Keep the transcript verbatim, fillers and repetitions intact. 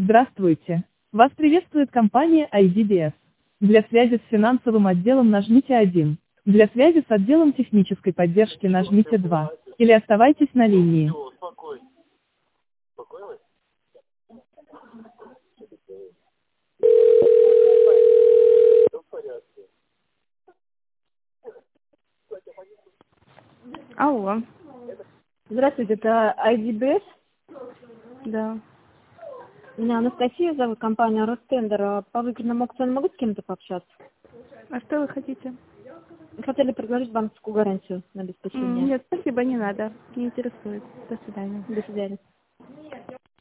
Здравствуйте. Вас приветствует компания ай ди би эс. Для связи с финансовым отделом нажмите один. Для связи с отделом технической поддержки нажмите два. Или оставайтесь на линии. Алло. Здравствуйте, это ай ди би эс? Да. Меня Анастасия зовут, компания Ростендер. По выгодному аукциону могу с кем-то пообщаться? А что вы хотите? Хотели предложить банковскую гарантию на М, обеспечение. Нет, спасибо, не надо. Не интересует. До свидания. До свидания.